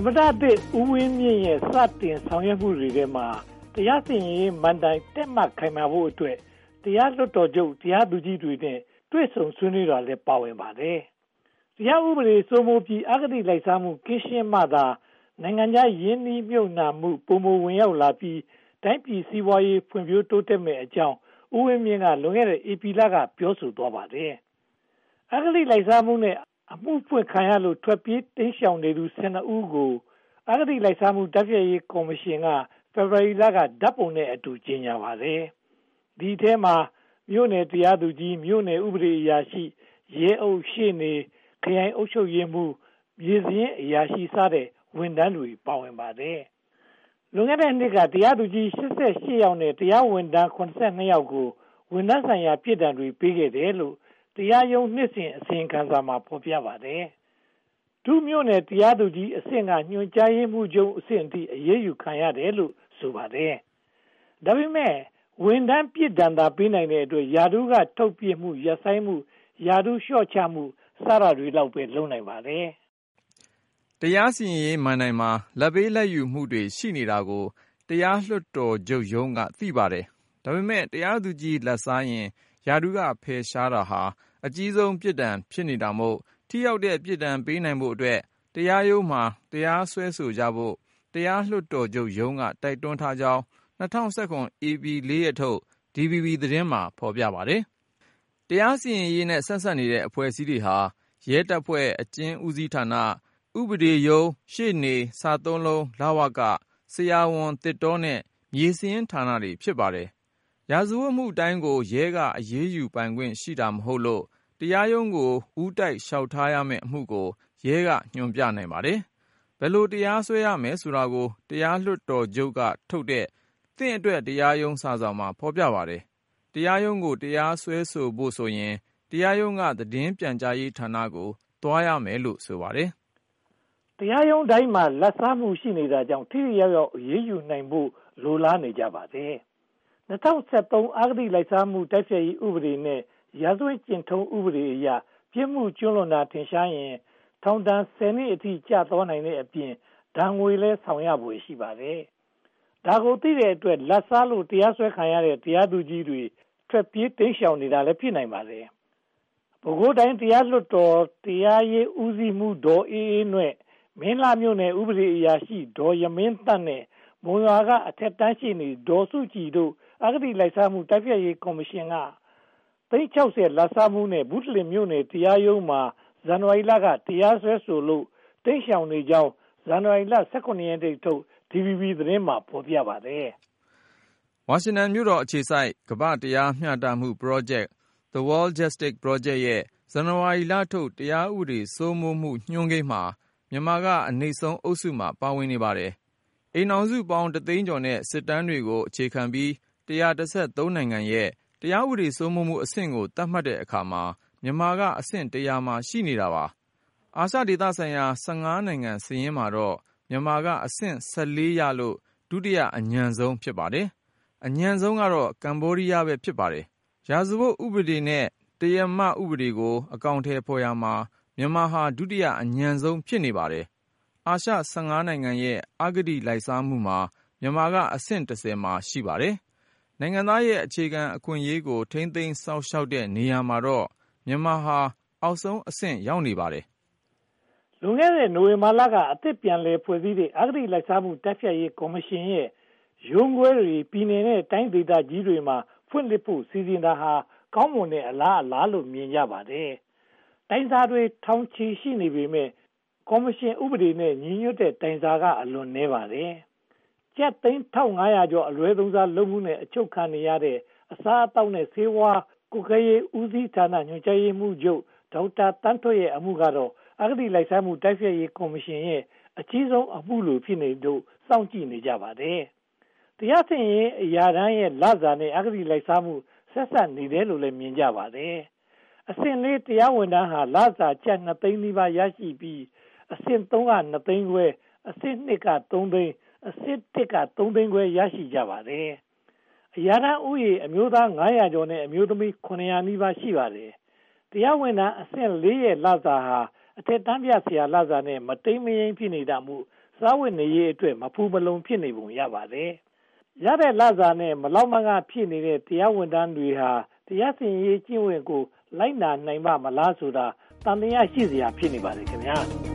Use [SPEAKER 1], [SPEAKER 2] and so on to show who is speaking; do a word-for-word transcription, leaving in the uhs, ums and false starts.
[SPEAKER 1] မတသစ်ဦးဝင်းမြင့်ရဲ့စတင်ဆောင်ရွက်မှုတွေထဲမှာတရားစီရင်ရေးမဏ္ဍိုင်တက်မှတ်ခိုင်မာဖို့အတွက်တရားလွှတ်တော်ချုပ်တရားသူကြီးတွေနဲ့တွေ့ဆုံဆွေးနွေးတာလည်းပါဝင်ပါတယ်။တရားဥပဒေစိုးမိုးပြီးအဂတိလိုက်စားမှုကင်းရှင်းမှသာနိုင်ငံခြားယင်းနှီးမြှုပ်နှံမှုပုံမဝင်ရောက်လာပြီးတိုင်းပြည်စီးပွားရေးဖွံ့ဖြိုးတိုးတက်မယ့်အကြောင်းဦးဝင်းမြင့်ကလွန်ခဲ့တဲ့ဧပြီလကပြောဆိုသွားပါတယ်။အဂတိလိုက်စားမှုနဲ့အမှုဖွင့်ခံရလို့ထွက်ပြေးတိမ်းရှောင်နေသူဆယ်နှစ်ဦးကိုအဂတိလိုက်စားမှုတိုက်ဖျက်ရေးကော်မရှင်ကဖေဖော်ဝါရီလကဓာတ်ပုံနဲ့အတူကြေညာပါတယ်။ဒီထဲမှာမြို့နယ်တရားသူကြီးမြို့နယ်ဥပဒေအရာရှိရဲအုပ်ရှေ့နေခရိုင်အုပ်ချုပ်ရေးမှူးပြည်စည်းအရာရှိစတဲ့ဝန်ထမ်းတွေပါဝင်ပါတယ်။လွန်ခဲ့တဲ့နှစ်ကတရားသူကြီး၈၈ယောက်နဲ့တရားဝန်ထမ်း၇၂ယောက်ကိုဝန်ထမ်းဆိုင်ရာပြည်ဒဏ်တွေပေးခဲ့တယ်လို့တရားရုံးနှစ်စဉ်အစီရင်ခံစာမှာဖော်ပြပါတယ်။ဒုမြို့နယ်တရားသူကြီးအဆင့်ကညွှန်ကြားရေးမှူးချုပ်အဆင့်အထိအရေးယူခံရတယ်လို့ဆိုပါတယ်။ဒါပေမဲ့ဝန်ထမ်းပြည်ဒဏ်သာပေးနိုင်တဲ့အတွက်ယာဒူးကထုတ်ပြမှုရပ်ဆိုင်းမှုယာဒူးလျှော့ချမှုစတာတွေလောက်ပဲလုပ်နိုင်ပါတယ်
[SPEAKER 2] ။တရားစီရင်ရေးမဏ္ဍိုင်မှာလက်ပေးလက်ယူမှုတွေရှိနေတာကိုတရားလွှတ်တော်ချုပ်ရုံးကသိပါတယ်။ဒါပေမဲ့တရားသူကြီးလက်စားရင်ယာဒူးကဖယ်ရှားတာဟာအကြီးဆုံးပြစ်ဒဏ်ဖြစ်နေတာမို့ထိရောက်တဲ့ပြစ်ဒဏ်ပေးနိုင်ဖို့အတွက်တရားရုံးမှာတရားစွဲဆိုကြဖို့တရားလွှတ်တော်ချုပ်ရုံးကတိုက်တွန်းထားကြောင်း၂၀၁၇ဧပြီလေးရက်ထုတ် ဒီ ဗီ ဘီ သတင်းမှာဖော်ပြပါတယ်။တရားစီရင်ရေးနဲ့ဆက်စပ်နေတဲ့အဖွဲ့အစည်းတွေဟာရဲတပ်ဖွဲ့အကျဉ်းဦးစီးဌာနဥပဒေရုံးရှေ့နေစသုံးလုံးလဝကဆရာဝန်တစ်တောနဲ့မြေစင်းဌာနတွေဖြစ်ပါတယ်။ရာဇဝတ်မှုတိုင်းကိုရဲကအရေးယူပိုင်ခွင့်ရှိတာမဟုတ်လို့တရားရုံးကိုဦးတိုက်လျှောက်ထားရမယ့်အမှုကိုရဲကညွှန်ပြနိုင်ပါတယ်။ဘယ်လိုတရားစွဲရမယ်ဆိုတာကိုတရားလွှတ်တော်ချုပ်ကထုတ်တဲ့သင့်အတွက်တရားရုံးစာဆောင်မှာဖော်ပြပါတယ်။တရားရုံးကိုတရားစွဲဆိုဖို့ဆိုရင်တရားရုံးကသတင်းပြန်ကြားရေးဌာနကိုသွားရမယ်လို့ဆိုပါတယ်
[SPEAKER 1] ။တရားရုံးတိုင်းမှာလက်စားမှုရှိနေတာကြောင့်ထိရောက်ရောက်အရေးယူနိုင်ဖို့လိုလားနေကြပါတယ်။၂၀၁၃အဂတိလိုက်စားမှုတိုက်ဖျက်ရေးဥပဒေနဲ့ရာဇဝတ်ကျင့်ထုံးဥပဒေအရပြစ်မှုကျွလွန်တာထင်ရှားရင်ထောင်ဒဏ်ဆယ်နှစ်အထိကျသွားနိုင်တဲ့အပြင်ဒဏ်ငွေလည်းဆောင်ရဖွယ်ရှိပါတယ်။ဒါကိုသိတဲ့အတွက်လက်စားလို့တရားစွဲခံရတဲ့တရားသူကြီးတွေထွက်ပြေးတိမ်းရှောင်နေတာလည်းဖြစ်နိုင်ပါတယ်။ပဲခူးတိုင်းတရားလွှတ်တော်တရားရေးဦးစီးမှုဒေါ်အေးအေးနဲ့မင်းလာမြို့နယ်ဥပဒေအရာရှိဒေါ်ယမင်းသက်နဲ့မုံရွာကအထက်တန်းရှိနေဒေါ်စုကြည်တို့အဂတိလိုက်စားမှုတိုက်ဖျက်ရေးကော်မရှင်ကသိန်း၆၀လက်စားမှုနဲ့ဘုတလင်မြို့နယ်တရားရုံးမှာဇန်နဝါရီလကတရားစွဲဆိုလို့တိမ်းရှောင်နေကြောင်းဇန်နဝါရီလ၁၇ရက်နေ့ထုတ် ဒီ ဗီ ဘီ သတင်းမှာဖော်ပြပါတယ်
[SPEAKER 2] ။ဝါရှင်တန်မြို့တော်အခြေစိုက်ကမ္ဘာ့တရားမျှတမှု Project The World Justice Project ရဲ့ဇန်နဝါရီလထုတ်တရားဥပဒေစိုးမိုးမှုညွှန်းကိန်းမှာမြန်မာကအနိမ့်ဆုံးအုပ်စုမှာပါဝင်နေပါတယ်။အိမ်ထောင်စုပေါင်းတသိန်းကျော်နဲ့စစ်တမ်းတွေကိုအခြေခံပြီး၁၁၃နိုင်ငံရဲ့တရားဥပဒေစိုးမိုးမှုအဆင့်ကိုသတ်မှတ်တဲ့အခါမှာမြန်မာကအဆင့်၁၀၀မှာရှိနေတာပါ။အာရှဒေသဆိုင်ရာ၁၅နိုင်ငံစာရင်းမှာတော့မြန်မာကအဆင့်၁၄ရလို့ဒုတိယအညံ့ဆုံးဖြစ်ပါတယ်။အညံ့ဆုံးကတော့ကမ္ဘောဒီးယားပဲဖြစ်ပါတယ်။ရာဇဝတ်ဥပဒေနဲ့တရားမဥပဒေကိုအကောင်အထည်ဖော်ရမှာမြန်မာဟာဒုတိယအညံ့ဆုံးဖြစ်နေပါတယ်။အာရှ၁၅နိုင်ငံရဲ့အဂတိလိုက်စားမှုမှာမြန်မာကအဆင့်၁၀မှာရှိပါတယ်။နိုင်ငံသားရဲ့အခြေခံအခွင့်အရေးကိုထိန်းသိမ်းစောင့်ရှောက်တဲ့နေရာမှာတော့မြန်မာဟာအောက်ဆုံးအဆင့်ရောက်နေပါတယ်
[SPEAKER 1] ။လွန်ခဲ့တဲ့နိုဝင်ဘာလကအသစ်ပြန်လည်ဖွဲ့စည်းတဲ့အဂတိလိုက်စားမှုတိုက်ဖျက်ရေးကော်မရှင်ရဲ့ရုံးခွဲတွေပြည်နယ်နဲ့တိုင်းဒေသကြီးတွေမှာဖွင့်လှစ်ဖို့စီစဉ်တာဟာကောင်းမွန်တဲ့အလားအလာလို့မြင်ကြပါတယ်။တိုင်းစာတွေထောင်ချီရှိနေပေမဲ့ကော်မရှင်ဥပဒေနဲ့ညီညွတ်တဲ့တိုင်းစာကအလွန်နည်းပါတယ်။ကျပ်သိန်း၁၅၀၀ကျော်အလွဲသုံးစားလုပ်မှုနဲ့အချုပ်ခံနေရတဲ့အစားအသောက်နဲ့ဆေးဝါးကုကဲရေးဦးစီးဌာနညွှန်ကြားရေးမှူးချုပ်ဒေါက်တာတန်းထွဋ်ရဲ့အမှုကတော့အဂတိလိုက်စားမှုတိုက်ဖျက်ရေးကော်မရှင်ရဲ့အကြီးဆုံးအမှုလိုဖြစ်နေလို့စောင့်ကြည့်နေကြပါတယ်။တရားစီရင်ရေးအရာထမ်းရဲ့လစာနဲ့အဂတိလိုက်စားမှုဆက်ဆက်နေတယ်လို့လည်းမြင်ကြပါတယ်။အဆင့်လေးတရားဝန်ထမ်းဟာလစာကျပ်နှစ်သိန်းနီးပါးရရှိပြီးအဆင့်သုံးကနှစ်သိန်းခွဲအဆင့်နှစ်ကသုံးသိန်းအဆင့်တစ်ကသုံးသိန်းခွဲရရှိကြပါတယ်။အရာထမ်းဥယေအမျိုးသား၅၀၀ကျော်နဲ့အမျိုးသမီး၇၀၀နီးပါးရှိပါတယ်။တရားဝန်ထမ်းအဆင့်လေးရဲ့လစာဟာအထက်တန်းပြဆရာလစာနဲ့မတိမ်မယိမ်းဖြစ်နေတာမို့စားဝတ်နေရေးအတွက်မဖူမလုံဖြစ်နေပုံရပါတယ်။ရတဲ့လစာနဲ့မလောက်မငှဖြစ်နေတဲ့တရားဝန်ထမ်းတွေဟာတရားစီရင်ရေးကျင့်ဝတ်ကိုလိုက်နာနိုင်ပါမလားဆိုတာသံသယရှိစရာဖြစ်နေပါတယ်ခင်ဗျာ။